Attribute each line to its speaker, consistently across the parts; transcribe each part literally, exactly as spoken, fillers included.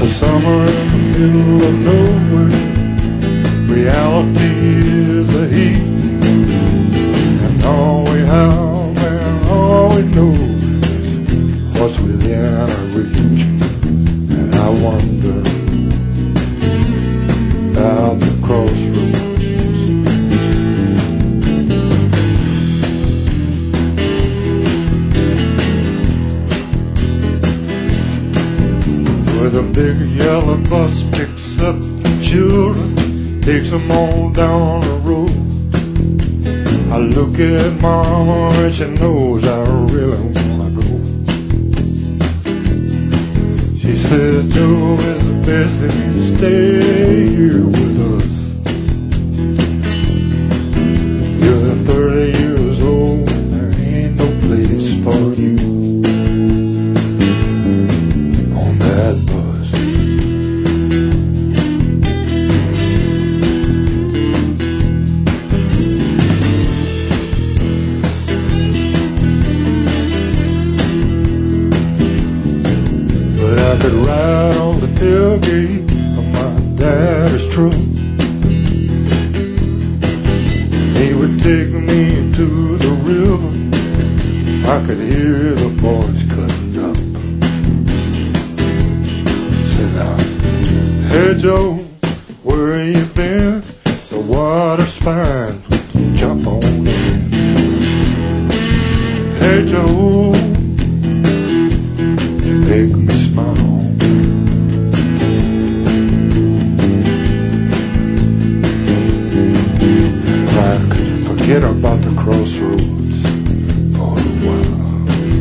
Speaker 1: a summer in the middle of nowhere. Reality is the heat, and all we have and all we know is what's within our reach. And I wonder about the crossroads. Where the big yellow bus picks up the children, takes them all down the road. I look at Mama and she knows I really wanna go. She says, Joe, it's the best if you stay here with us. You're thirty years old, there ain't no place for you on that bus. I could ride on the tailgate of my daddy's truck. He would take me to the river. I could hear the boys cutting up. Said I, hey Joe, where you been? The water's fine, jump on in. Hey Joe, make me smile. If I could forget about the crossroads for a while.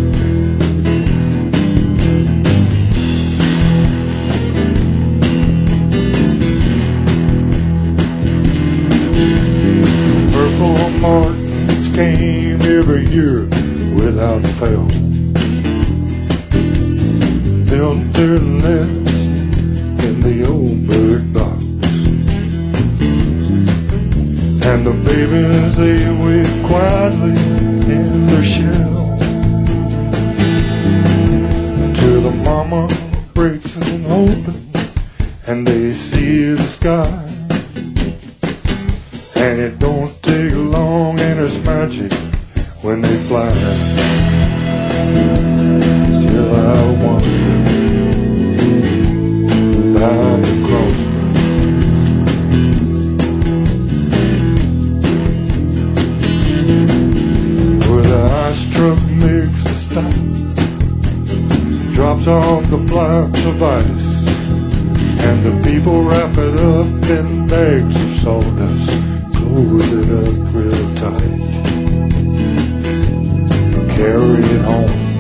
Speaker 1: Purple Martins came every year without fail. Built their nest in the old bird box, and the babies, they wait quietly in their shell until the mama breaks them open and they see the sky. And it don't take long and it's magic when they fly. Still I wonder about the crossroads. Where the ice truck makes a stop, drops off the blocks of ice, and the people wrap it up in bags of sawdust, close it up real tight, carry it home.